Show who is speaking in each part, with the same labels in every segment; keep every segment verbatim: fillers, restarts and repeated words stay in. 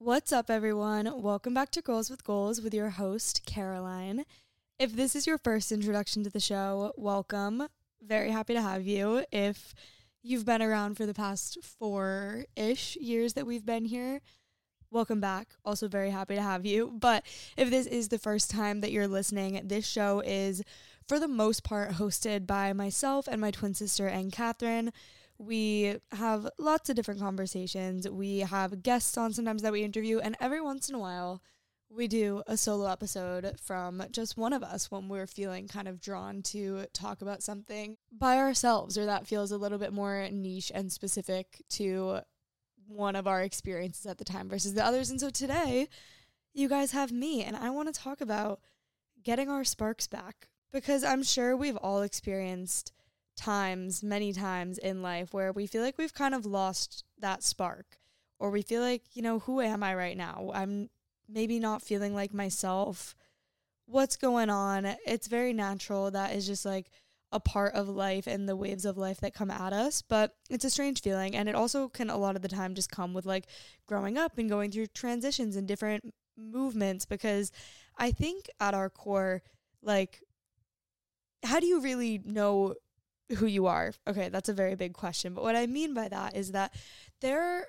Speaker 1: What's up, everyone? Welcome back to Girls with Goals with your host, Caroline. If this is your first introduction to the show, welcome. Very happy to have you. If you've been around for the past four-ish years that we've been here, welcome back. Also very happy to have you. But if this is the first time that you're listening, this show is, for the most part, hosted by myself and my twin sister, Anne Catherine. We have lots of different conversations. We have guests on sometimes that we interview, and every once in a while, we do a solo episode from just one of us when we're feeling kind of drawn to talk about something by ourselves, or that feels a little bit more niche and specific to one of our experiences at the time versus the others. And so today, you guys have me, and I want to talk about getting our sparks back, because I'm sure we've all experienced times, many times in life where we feel like we've kind of lost that spark, or we feel like, you know, who am I right now? I'm maybe not feeling like myself. What's going on? It's very natural. That is just like a part of life and the waves of life that come at us, but it's a strange feeling. And it also can a lot of the time just come with like growing up and going through transitions and different movements, because I think at our core, like, how do you really know who you are? Okay, that's a very big question. But what I mean by that is that there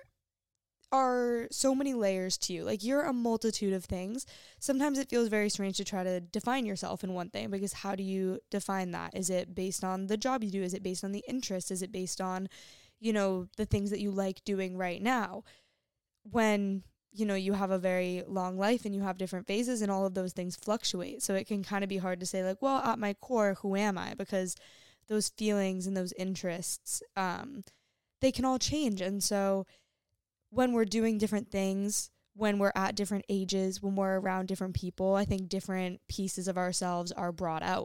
Speaker 1: are so many layers to you. Like, you're a multitude of things. Sometimes it feels very strange to try to define yourself in one thing, because how do you define that? Is it based on the job you do? Is it based on the interest? Is it based on, you know, the things that you like doing right now? When, you know, you have a very long life and you have different phases, and all of those things fluctuate. So it can kind of be hard to say, like, well, at my core, who am I? Because those feelings and those interests, um, they can all change. And so when we're doing different things, when we're at different ages, when we're around different people, I think different pieces of ourselves are brought out.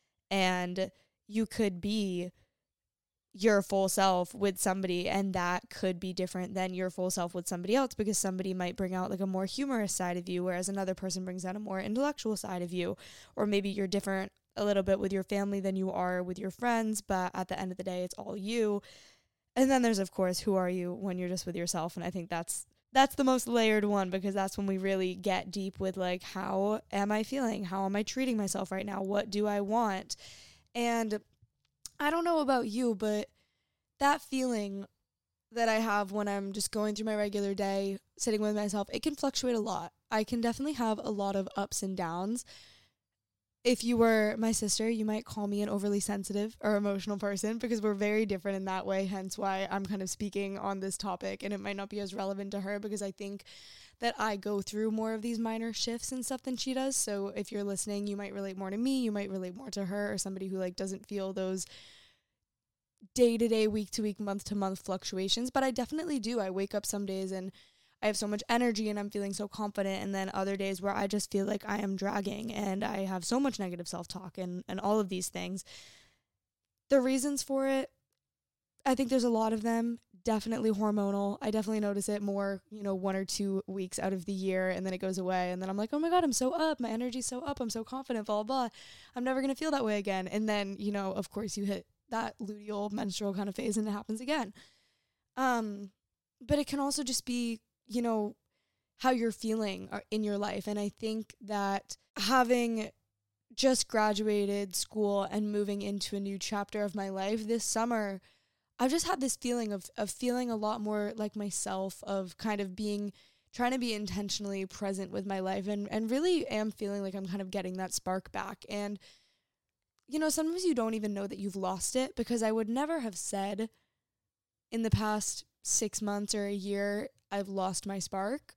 Speaker 1: And you could be your full self with somebody, and that could be different than your full self with somebody else, because somebody might bring out like a more humorous side of you, whereas another person brings out a more intellectual side of you. Or maybe you're different a little bit with your family than you are with your friends, but at the end of the day, it's all you. And then there's, of course, who are you when you're just with yourself? And I think that's that's the most layered one, because that's when we really get deep with, like, how am I feeling? How am I treating myself right now? What do I want? And I don't know about you, but that feeling that I have when I'm just going through my regular day, sitting with myself, it can fluctuate a lot. I can definitely have a lot of ups and downs. If you were my sister, you might call me an overly sensitive or emotional person, because we're very different in that way, hence why I'm kind of speaking on this topic, and it might not be as relevant to her, because I think that I go through more of these minor shifts and stuff than she does. So if you're listening, you might relate more to me, you might relate more to her, or somebody who like doesn't feel those day-to-day, week-to-week, month-to-month fluctuations. But I definitely do. I wake up some days and I have so much energy and I'm feeling so confident, and then other days where I just feel like I am dragging and I have so much negative self-talk and, and all of these things. The reasons for it, I think there's a lot of them. Definitely hormonal. I definitely notice it more, you know, one or two weeks out of the year, and then it goes away, and then I'm like, oh my God, I'm so up. My energy's so up. I'm so confident, blah, blah, blah. I'm never going to feel that way again. And then, you know, of course you hit that luteal menstrual kind of phase and it happens again. Um, but it can also just be, you know, how you're feeling in your life. And I think that having just graduated school and moving into a new chapter of my life this summer, I've just had this feeling of, of feeling a lot more like myself, of kind of being, trying to be intentionally present with my life, and, and really am feeling like I'm kind of getting that spark back. And, you know, sometimes you don't even know that you've lost it, because I would never have said in the past six months or a year, I've lost my spark.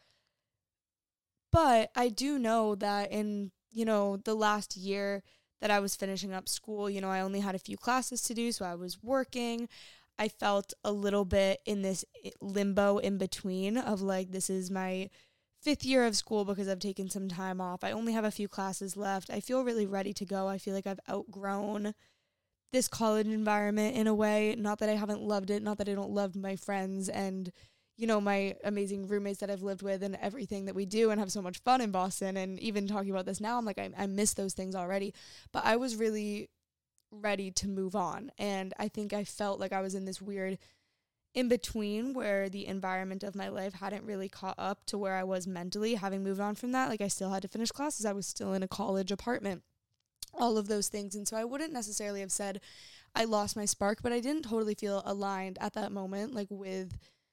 Speaker 1: But I do know that in, you know, the last year that I was finishing up school, you know, I only had a few classes to do, so I was working. I felt a little bit in this limbo in between of like, this is my fifth year of school because I've taken some time off. I only have a few classes left. I feel really ready to go. I feel like I've outgrown this college environment in a way. Not that I haven't loved it, not that I don't love my friends and, you know, my amazing roommates that I've lived with and everything that we do and have so much fun in Boston. And even talking about this now, I'm like, I, I miss those things already. But I was really ready to move on. And I think I felt like I was in this weird in between where the environment of my life hadn't really caught up to where I was mentally, having moved on from that. Like, I still had to finish classes. I was still in a college apartment, all of those things. And so I wouldn't necessarily have said I lost my spark, but I didn't totally feel aligned at that moment, like with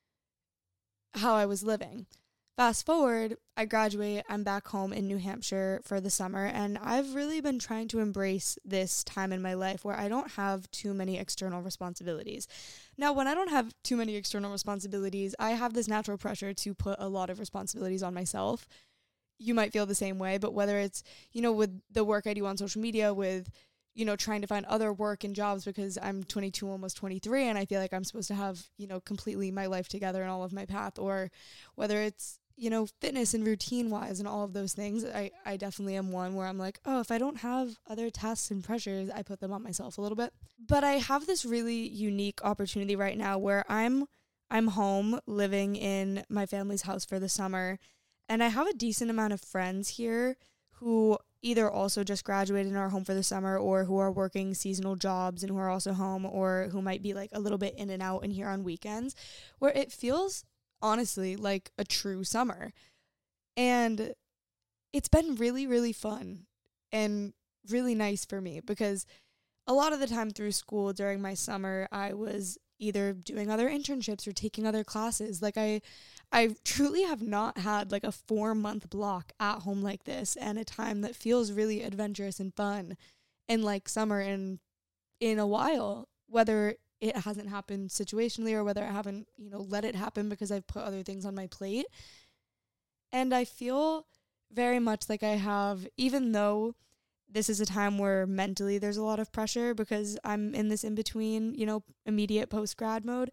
Speaker 1: how I was living. Fast forward, I graduate, I'm back home in New Hampshire for the summer, and I've really been trying to embrace this time in my life where I don't have too many external responsibilities. Now, when I don't have too many external responsibilities, I have this natural pressure to put a lot of responsibilities on myself. You might feel the same way, but whether it's, you know, with the work I do on social media, with, you know, trying to find other work and jobs because I'm twenty-two, almost twenty-three, and I feel like I'm supposed to have, you know, completely my life together and all of my path, or whether it's, you know, fitness and routine wise and all of those things, I, I definitely am one where I'm like, oh, if I don't have other tasks and pressures, I put them on myself a little bit. But I have this really unique opportunity right now where I'm, I'm home living in my family's house for the summer, and I have a decent amount of friends here who either also just graduated and are home for the summer, or who are working seasonal jobs and who are also home, or who might be like a little bit in and out and here on weekends, where it feels honestly like a true summer. And it's been really, really fun and really nice for me, because a lot of the time through school during my summer, I was either doing other internships or taking other classes. Like I, I truly have not had like a four month block at home like this, and a time that feels really adventurous and fun and like summer in, in a while, whether it hasn't happened situationally or whether I haven't, you know, let it happen because I've put other things on my plate. And I feel very much like I have, even though this is a time where mentally there's a lot of pressure because I'm in this in-between, you know, immediate post-grad mode,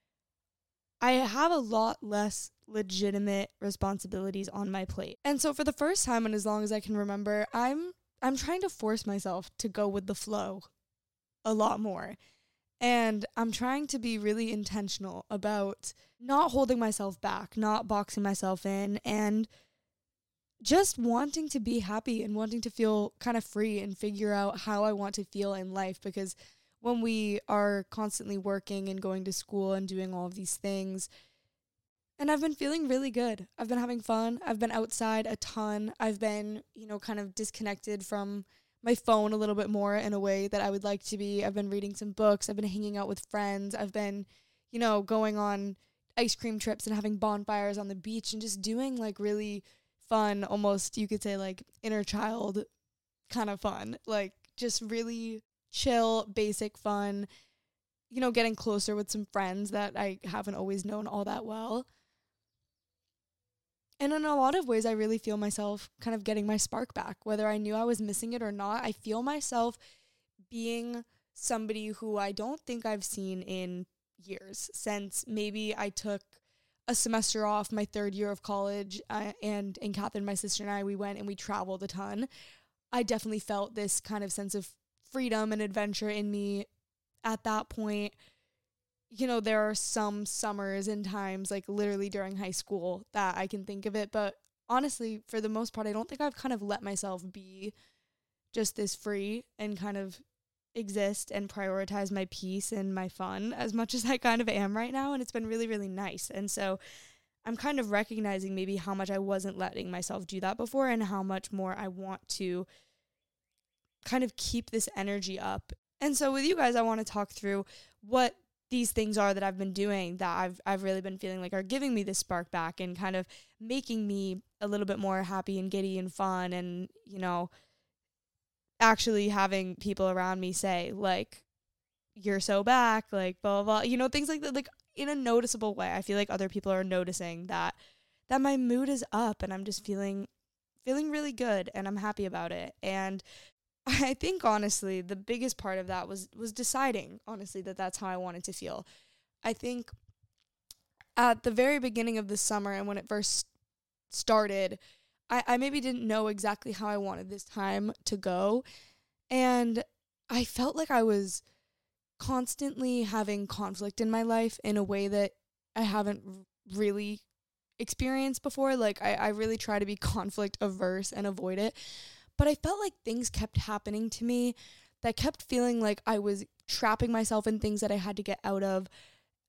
Speaker 1: I have a lot less legitimate responsibilities on my plate. And so for the first time, and as long as I can remember, I'm I'm trying to force myself to go with the flow a lot more. And I'm trying to be really intentional about not holding myself back, not boxing myself in, and just wanting to be happy and wanting to feel kind of free and figure out how I want to feel in life. Because when we are constantly working and going to school and doing all of these things, and I've been feeling really good. I've been having fun. I've been outside a ton. I've been, you know, kind of disconnected from my phone a little bit more in a way that I would like to be. I've been reading some books. I've been hanging out with friends. I've been, you know, going on ice cream trips and having bonfires on the beach and just doing like really fun, almost you could say like inner child kind of fun, like just really chill, basic fun, you know, getting closer with some friends that I haven't always known all that well. And in a lot of ways, I really feel myself kind of getting my spark back, whether I knew I was missing it or not. I feel myself being somebody who I don't think I've seen in years, since maybe I took a semester off my third year of college, uh, and, and Catherine, my sister, and I, we went and we traveled a ton. I definitely felt this kind of sense of freedom and adventure in me at that point. You know, there are some summers and times, like literally during high school, that I can think of it. But honestly, for the most part, I don't think I've kind of let myself be just this free and kind of exist and prioritize my peace and my fun as much as I kind of am right now. And it's been really, really nice. And so I'm kind of recognizing maybe how much I wasn't letting myself do that before, and how much more I want to kind of keep this energy up. And so with you guys, I want to talk through what these things are that I've been doing that I've I've really been feeling like are giving me this spark back and kind of making me a little bit more happy and giddy and fun, and, you know, actually having people around me say, like, you're so back, like, blah, blah, blah, you know, things like that, like, in a noticeable way. I feel like other people are noticing that, that my mood is up, and I'm just feeling, feeling really good, and I'm happy about it. And I think, honestly, the biggest part of that was, was deciding, honestly, that that's how I wanted to feel. I think at the very beginning of the summer, and when it first started, I, I maybe didn't know exactly how I wanted this time to go. And I felt like I was constantly having conflict in my life in a way that I haven't really experienced before. Like, I, I really try to be conflict averse and avoid it. But I felt like things kept happening to me that kept feeling like I was trapping myself in things that I had to get out of.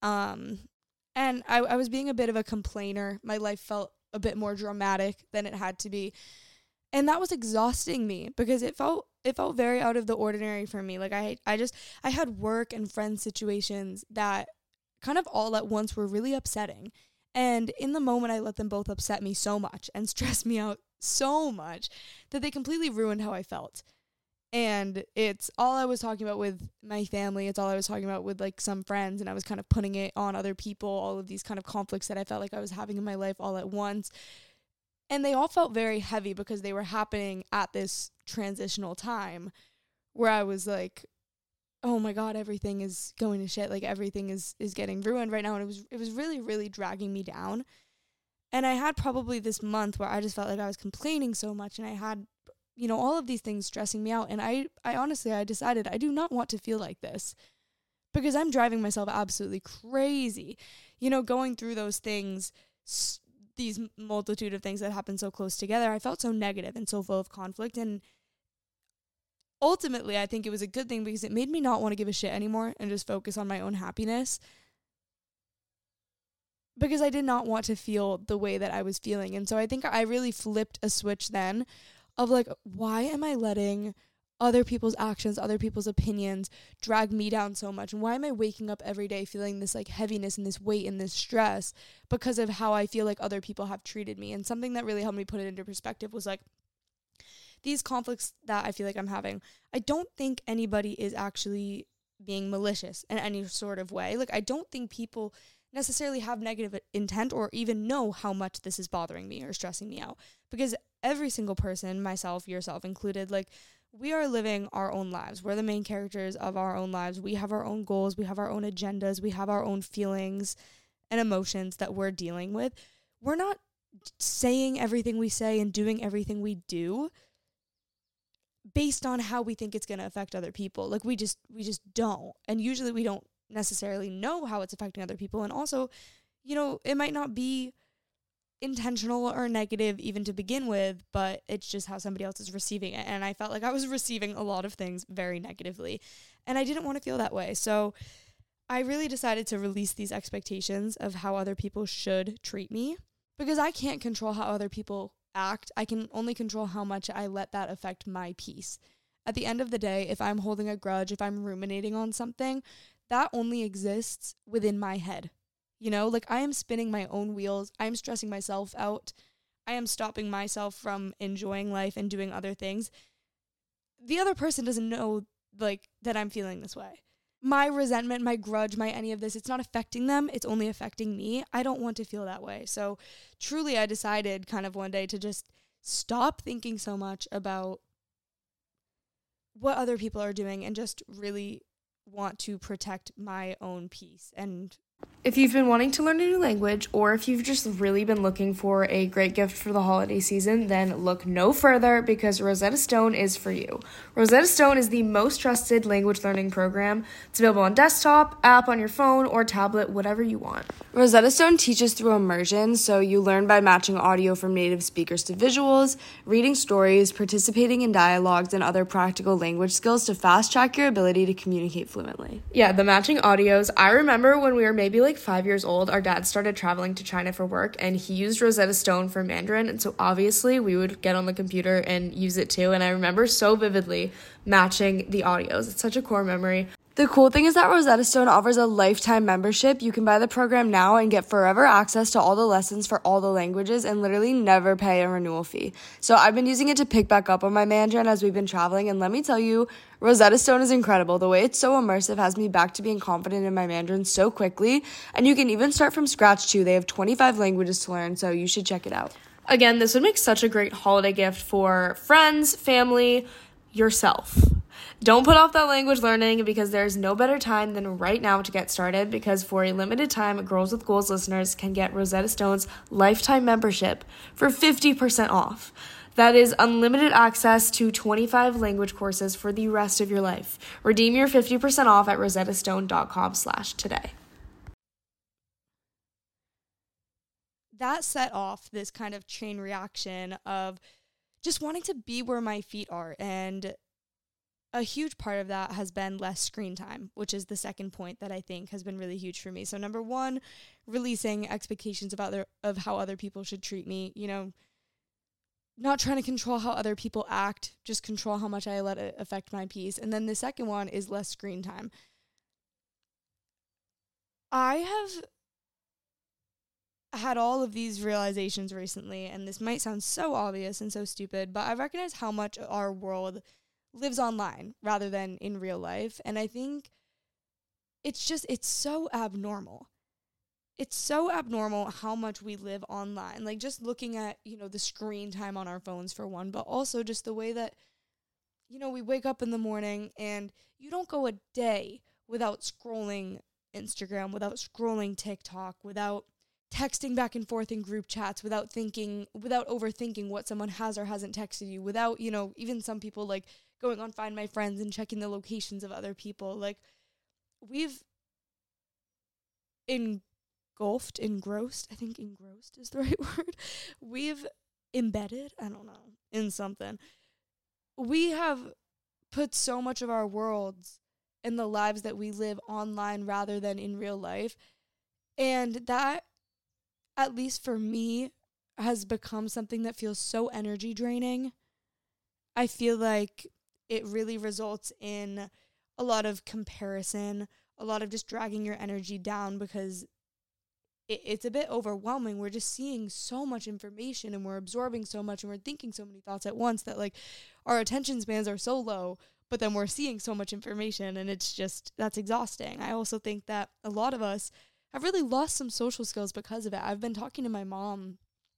Speaker 1: Um, and I, I was being a bit of a complainer. My life felt a bit more dramatic than it had to be. And that was exhausting me because it felt it felt very out of the ordinary for me. Like I I just I had work and friend situations that kind of all at once were really upsetting. And in the moment I let them both upset me so much and stress me out so much that they completely ruined how I felt. And it's all I was talking about with my family. It's all I was talking about with like some friends, and I was kind of putting it on other people, all of these kind of conflicts that I felt like I was having in my life all at once. And they all felt very heavy because they were happening at this transitional time where I was like, oh my God, everything is going to shit. Like everything is, is getting ruined right now. And it was, it was really, really dragging me down. And I had probably this month where I just felt like I was complaining so much, and I had, you know, all of these things stressing me out. And I, I honestly, I decided I do not want to feel like this because I'm driving myself absolutely crazy, you know, going through those things, s- these multitude of things that happen so close together. I felt so negative and so full of conflict. And ultimately, I think it was a good thing because it made me not want to give a shit anymore and just focus on my own happiness, because I did not want to feel the way that I was feeling. And so I think I really flipped a switch then of like, why am I letting other people's actions, other people's opinions drag me down so much? And why am I waking up every day feeling this like heaviness and this weight and this stress because of how I feel like other people have treated me? And something that really helped me put it into perspective was like, these conflicts that I feel like I'm having, I don't think anybody is actually being malicious in any sort of way. Like, I don't think people necessarily have negative intent or even know how much this is bothering me or stressing me out, because every single person, myself, yourself included, like, we are living our own lives. We're the main characters of our own lives. We have our own goals. We have our own agendas. We have our own feelings and emotions that we're dealing with. We're not saying everything we say and doing everything we do based on how we think it's going to affect other people. Like, we just we just don't. And usually we don't necessarily know how it's affecting other people. And also, you know, it might not be intentional or negative even to begin with, but it's just how somebody else is receiving it. And I felt like I was receiving a lot of things very negatively, and I didn't want to feel that way. So I really decided to release these expectations of how other people should treat me, because I can't control how other people act. I can only control how much I let that affect my peace. At the end of the day, if I'm holding a grudge, if I'm ruminating on something, that only exists within my head. You know, like, I am spinning my own wheels. I am stressing myself out. I am stopping myself from enjoying life and doing other things. The other person doesn't know, like, that I'm feeling this way. My resentment, my grudge, my any of this, it's not affecting them. It's only affecting me. I don't want to feel that way. So truly, I decided kind of one day to just stop thinking so much about what other people are doing and just really want to protect my own peace. And
Speaker 2: if you've been wanting to learn a new language, or if you've just really been looking for a great gift for the holiday season, then look no further, because Rosetta Stone is for you. Rosetta Stone is the most trusted language learning program. It's available on desktop, app on your phone, or tablet, whatever you want. Rosetta Stone teaches through immersion, so you learn by matching audio from native speakers to visuals, reading stories, participating in dialogues, and other practical language skills to fast-track your ability to communicate fluently. Yeah, the matching audios. I remember when we were maybe like five years old, our dad started traveling to China for work, and he used Rosetta Stone for Mandarin, and so obviously we would get on the computer and use it too, and I remember so vividly matching the audios. It's such a core memory. The cool thing is that Rosetta Stone offers a lifetime membership. You can buy the program now and get forever access to all the lessons for all the languages and literally never pay a renewal fee. So I've been using it to pick back up on my Mandarin as we've been traveling, and let me tell you, Rosetta Stone is incredible. The way it's so immersive has me back to being confident in my Mandarin so quickly, and you can even start from scratch too. They have twenty-five languages to learn, so you should check it out. Again, this would make such a great holiday gift for friends, family, yourself. Don't put off that language learning, because there's no better time than right now to get started, because for a limited time, Girls with Goals listeners can get Rosetta Stone's lifetime membership for fifty percent off. That is unlimited access to twenty-five language courses for the rest of your life. Redeem your fifty percent off at rosettastone.com slash today.
Speaker 1: That set off this kind of chain reaction of just wanting to be where my feet are and a huge part of that has been less screen time, which is the second point that I think has been really huge for me. So number one, releasing expectations of other of how other people should treat me, you know, not trying to control how other people act, just control how much I let it affect my peace. And then the second one is less screen time. I have had all of these realizations recently, and this might sound so obvious and so stupid, but I recognize how much our world lives online rather than in real life. And I think it's just, it's so abnormal. It's so abnormal how much we live online. Like just looking at, you know, the screen time on our phones for one, but also just the way that, you know, we wake up in the morning and you don't go a day without scrolling Instagram, without scrolling TikTok, without texting back and forth in group chats, without thinking, without overthinking what someone has or hasn't texted you, without, you know, even some people like going on Find My Friends and checking the locations of other people. Like we've engulfed, engrossed, I think engrossed is the right word. We've embedded, I don't know, in something. We have put so much of our worlds and the lives that we live online rather than in real life. And that, at least for me, has become something that feels so energy draining. I feel like it really results in a lot of comparison, a lot of just dragging your energy down because it, it's a bit overwhelming. We're just seeing so much information and we're absorbing so much and we're thinking so many thoughts at once that like our attention spans are so low, but then we're seeing so much information and it's just, that's exhausting. I also think that a lot of us have really lost some social skills because of it. I've been talking to my mom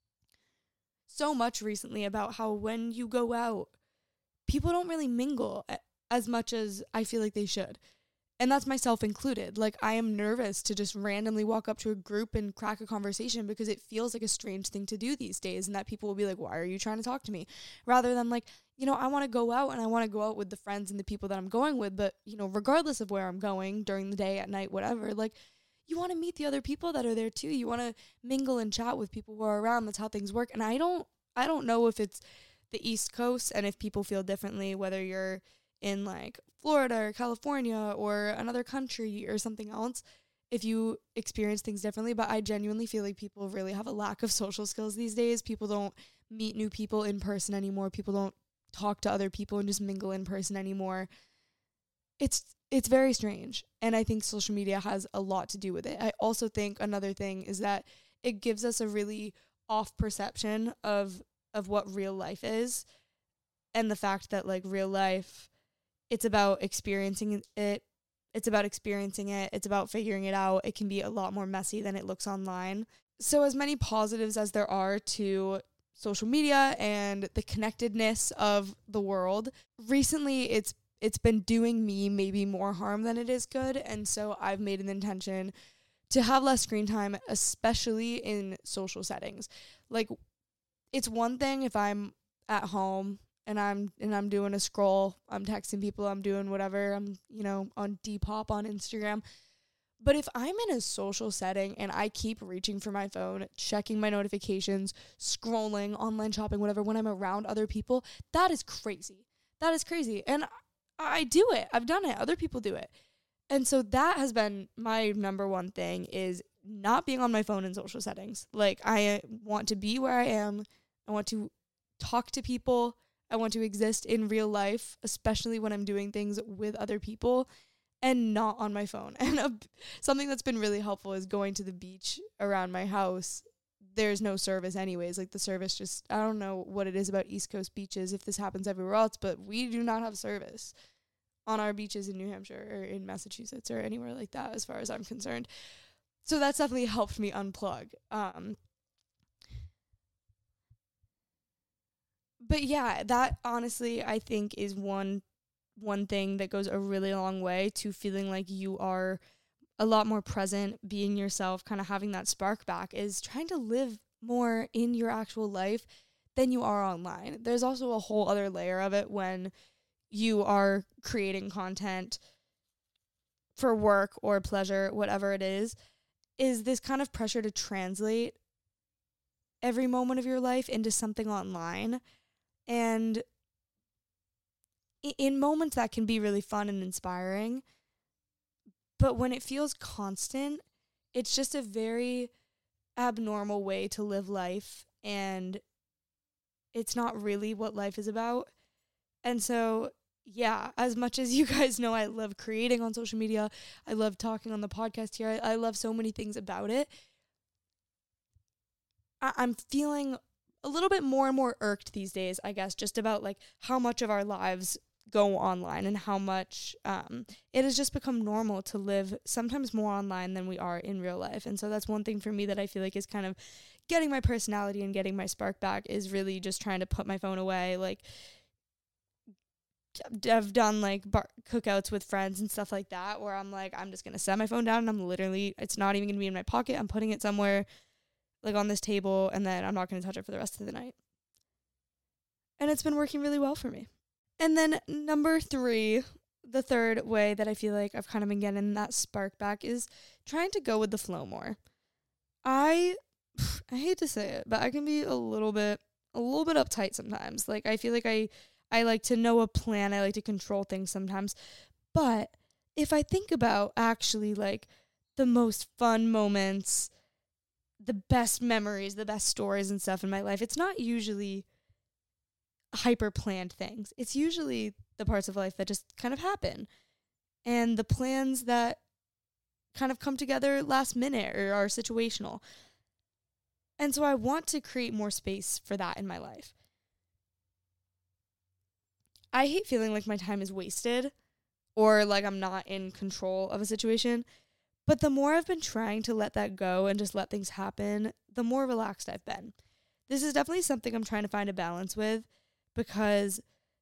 Speaker 1: so much recently about how when you go out, people don't really mingle as much as I feel like they should. And that's myself included. Like, I am nervous to just randomly walk up to a group and crack a conversation because it feels like a strange thing to do these days. And that people will be like, why are you trying to talk to me? Rather than like, you know, I want to go out and I want to go out with the friends and the people that I'm going with. But, you know, regardless of where I'm going during the day, at night, whatever, like, you want to meet the other people that are there too. You want to mingle and chat with people who are around. That's how things work. And I don't, I don't know if it's the East Coast and if people feel differently, whether you're in like Florida or California or another country or something else, if you experience things differently. But I genuinely feel like people really have a lack of social skills these days. People don't meet new people in person anymore. People don't talk to other people and just mingle in person anymore. It's it's very strange. And I think social media has a lot to do with it. I also think another thing is that it gives us a really off perception of of what real life is. And the fact that like real life, it's about experiencing it. It's about experiencing it. It's about figuring it out. It can be a lot more messy than it looks online. So as many positives as there are to social media and the connectedness of the world, recently it's it's been doing me maybe more harm than it is good. And so I've made an intention to have less screen time, especially in social settings. Like, it's one thing if I'm at home and I'm and I'm doing a scroll, I'm texting people, I'm doing whatever, I'm, you know, on Depop on Instagram. But if I'm in a social setting and I keep reaching for my phone, checking my notifications, scrolling, online shopping, whatever, when I'm around other people, that is crazy. That is crazy. And I do it. I've done it. Other people do it. And so that has been my number one thing, is not being on my phone in social settings. Like, I want to be where I am. I want to talk to people. I want to exist in real life, especially when I'm doing things with other people, and not on my phone. And a, something that's been really helpful is going to the beach around my house. There's no service anyways. Like, the service just, I don't know what it is about East Coast beaches, if this happens everywhere else, but we do not have service on our beaches in New Hampshire or in Massachusetts or anywhere like that, as far as I'm concerned. So that's definitely helped me unplug. Um, but yeah, that honestly, I think is one one thing that goes a really long way to feeling like you are a lot more present, being yourself, kind of having that spark back, is trying to live more in your actual life than you are online. There's also a whole other layer of it when you are creating content for work or pleasure, whatever it is, is this kind of pressure to translate every moment of your life into something online. And in moments that can be really fun and inspiring. But when it feels constant, it's just a very abnormal way to live life, and it's not really what life is about. And so, yeah, as much as you guys know I love creating on social media, I love talking on the podcast here, I, I love so many things about it, I- I'm feeling a little bit more and more irked these days, I guess, just about like how much of our lives go online and how much um, it has just become normal to live sometimes more online than we are in real life. And so that's one thing for me that I feel like is kind of getting my personality and getting my spark back, is really just trying to put my phone away. Like, I've done like bar- cookouts with friends and stuff like that where I'm like, I'm just going to set my phone down and I'm literally, it's not even going to be in my pocket. I'm putting it somewhere like on this table, and then I'm not going to touch it for the rest of the night. And it's been working really well for me. And then number three, the third way that I feel like I've kind of been getting that spark back, is trying to go with the flow more. I I hate to say it, but I can be a little bit a little bit uptight sometimes. Like, I feel like I I like to know a plan. I like to control things sometimes. But if I think about actually like the most fun moments, the best memories, the best stories and stuff in my life, it's not usually hyper planned things. It's usually the parts of life that just kind of happen, and the plans that kind of come together last minute or are situational. And so I want to create more space for that in my life. I hate feeling like my time is wasted or like I'm not in control of a situation. But the more I've been trying to let that go and just let things happen, the more relaxed I've been. This is definitely something I'm trying to find a balance with, because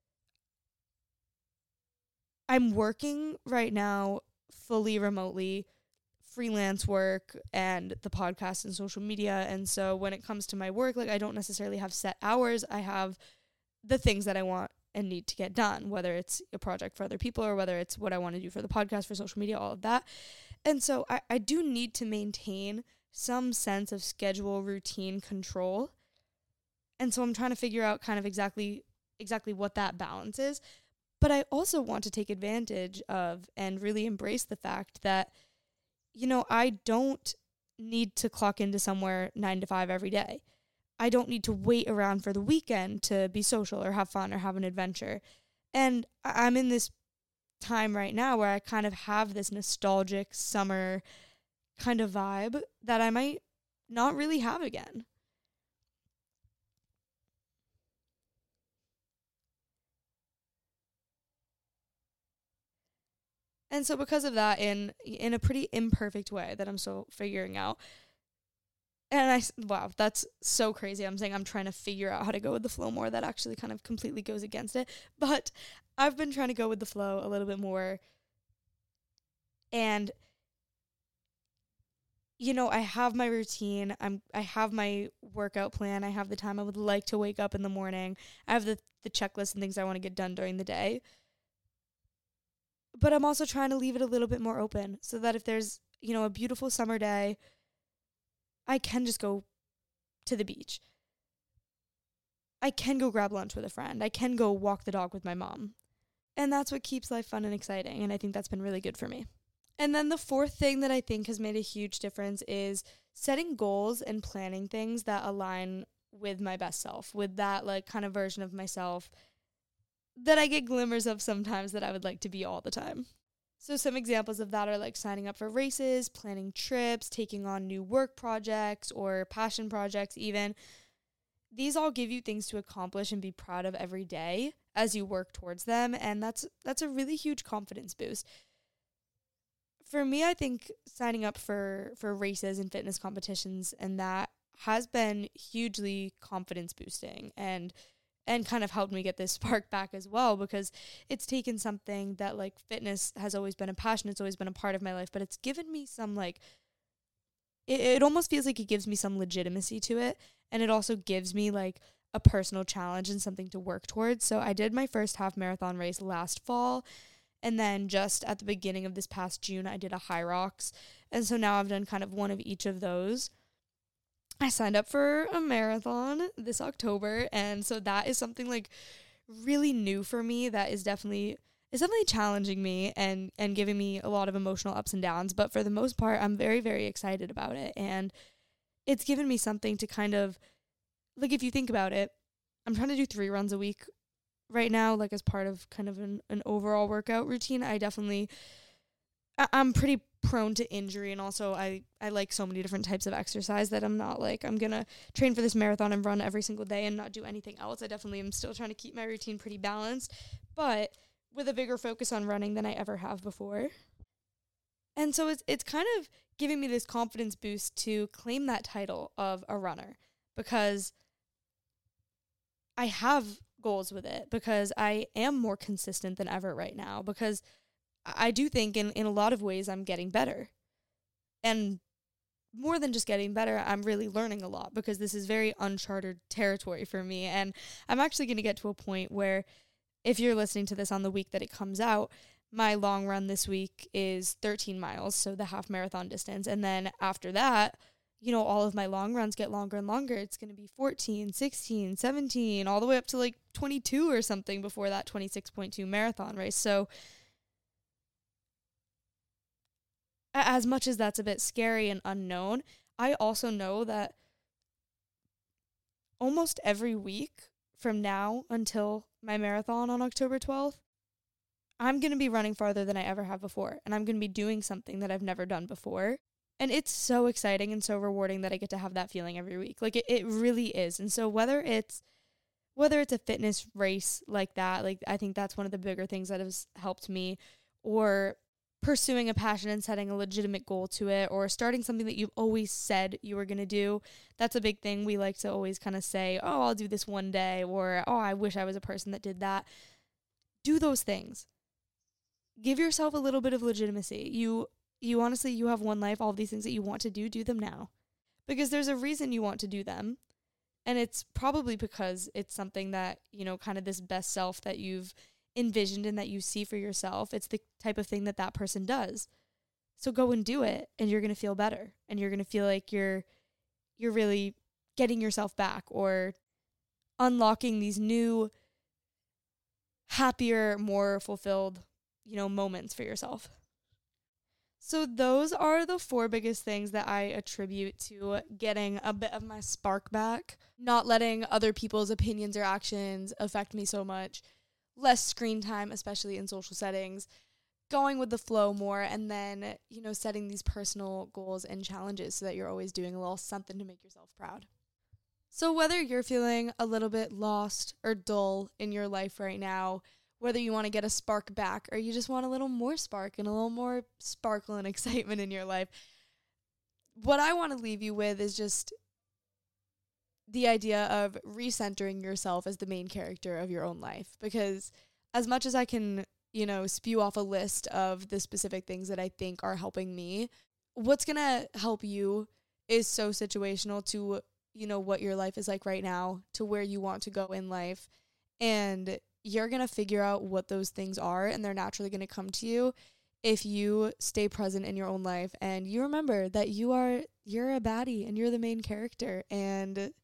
Speaker 1: I'm working right now fully remotely, freelance work and the podcast and social media. And so when it comes to my work, like, I don't necessarily have set hours. I have the things that I want and need to get done, whether it's a project for other people or whether it's what I want to do for the podcast, for social media, all of that. And so I, I do need to maintain some sense of schedule, routine, control. And so I'm trying to figure out kind of exactly exactly what that balance is. But I also want to take advantage of and really embrace the fact that, you know, I don't need to clock into somewhere nine to five every day. I don't need to wait around for the weekend to be social or have fun or have an adventure. And I'm in this time right now where I kind of have this nostalgic summer kind of vibe that I might not really have again. And so because of that, in in a pretty imperfect way that I'm still figuring out, and I, wow, that's so crazy. I'm saying I'm trying to figure out how to go with the flow more. That actually kind of completely goes against it. But I've been trying to go with the flow a little bit more. And, you know, I have my routine. I'm, I have my workout plan. I have the time I would like to wake up in the morning. I have the, the checklist and things I want to get done during the day. But I'm also trying to leave it a little bit more open so that if there's, you know, a beautiful summer day, I can just go to the beach. I can go grab lunch with a friend. I can go walk the dog with my mom. And that's what keeps life fun and exciting. And I think that's been really good for me. And then the fourth thing that I think has made a huge difference is setting goals and planning things that align with my best self, with that like kind of version of myself that I get glimmers of sometimes that I would like to be all the time. So some examples of that are like signing up for races, planning trips, taking on new work projects or passion projects even. These all give you things to accomplish and be proud of every day as you work towards them, and that's that's a really huge confidence boost. For me, I think signing up for, for races and fitness competitions and that has been hugely confidence boosting and and kind of helped me get this spark back as well, because it's taken something that like fitness has always been a passion. It's always been a part of my life, but it's given me some like, it, it almost feels like it gives me some legitimacy to it. And it also gives me like a personal challenge and something to work towards. So I did my first half marathon race last fall. And then just at the beginning of this past June, I did a High Rocks. And so now I've done kind of one of each of those. I signed up for a marathon this October, and so that is something like really new for me that is definitely is definitely challenging me and and giving me a lot of emotional ups and downs, but for the most part I'm very, very excited about it. And it's given me something to kind of, like, if you think about it, I'm trying to do three runs a week right now, like as part of kind of an, an overall workout routine. I definitely I, I'm pretty prone to injury, and also I, I like so many different types of exercise that I'm not like I'm gonna train for this marathon and run every single day and not do anything else. I definitely am still trying to keep my routine pretty balanced, but with a bigger focus on running than I ever have before. And so it's it's kind of giving me this confidence boost to claim that title of a runner, because I have goals with it, because I am more consistent than ever right now, because I do think in, in a lot of ways I'm getting better. And more than just getting better, I'm really learning a lot, because this is very uncharted territory for me. And I'm actually going to get to a point where, if you're listening to this on the week that it comes out, my long run this week is thirteen miles, so the half marathon distance. And then after that, you know, all of my long runs get longer and longer. It's going to be fourteen, sixteen, seventeen, all the way up to like twenty-two or something before that twenty-six point two marathon race. So as much as that's a bit scary and unknown, I also know that almost every week from now until my marathon on October twelfth, I'm going to be running farther than I ever have before, and I'm going to be doing something that I've never done before. And it's so exciting and so rewarding that I get to have that feeling every week. Like, it, it really is. And so whether it's whether it's a fitness race like that, like, I think that's one of the bigger things that has helped me, or pursuing a passion and setting a legitimate goal to it, or starting something that you've always said you were going to do. That's a big thing. We like to always kind of say, oh, I'll do this one day, or, oh, I wish I was a person that did that. Do those things. Give yourself a little bit of legitimacy. You, you honestly, you have one life. All of these things that you want to do, do them now. Because there's a reason you want to do them. And it's probably because it's something that, you know, kind of this best self that you've envisioned and that you see for yourself. It's the type of thing that that person does. So go and do it, and you're going to feel better, and you're going to feel like you're you're really getting yourself back, or unlocking these new, happier, more fulfilled, you know, moments for yourself. So those are the four biggest things that I attribute to getting a bit of my spark back, not letting other people's opinions or actions affect me so much. Less screen time, especially in social settings, going with the flow more, and then, you know, setting these personal goals and challenges so that you're always doing a little something to make yourself proud. So whether you're feeling a little bit lost or dull in your life right now, whether you want to get a spark back or you just want a little more spark and a little more sparkle and excitement in your life, what I want to leave you with is just the idea of recentering yourself as the main character of your own life. Because as much as I can, you know, spew off a list of the specific things that I think are helping me, what's going to help you is so situational to, you know, what your life is like right now, to where you want to go in life. And you're going to figure out what those things are, and they're naturally going to come to you if you stay present in your own life and you remember that you are, you're a baddie and you're the main character, and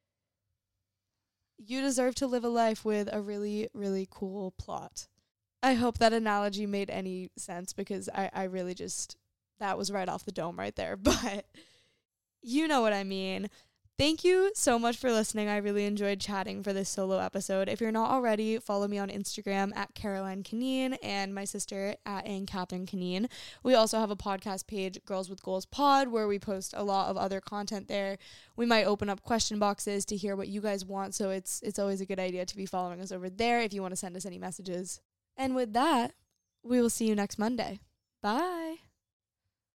Speaker 1: you deserve to live a life with a really, really cool plot. I hope that analogy made any sense, because I, I really just, that was right off the dome right there. But you know what I mean. Thank you so much for listening. I really enjoyed chatting for this solo episode. If you're not already, follow me on Instagram at Caroline Canine, and my sister at Anne Catherine Canine. We also have a podcast page, Girls with Goals Pod, where we post a lot of other content there. We might open up question boxes to hear what you guys want, so it's it's always a good idea to be following us over there if you want to send us any messages. And with that, we will see you next Monday. Bye.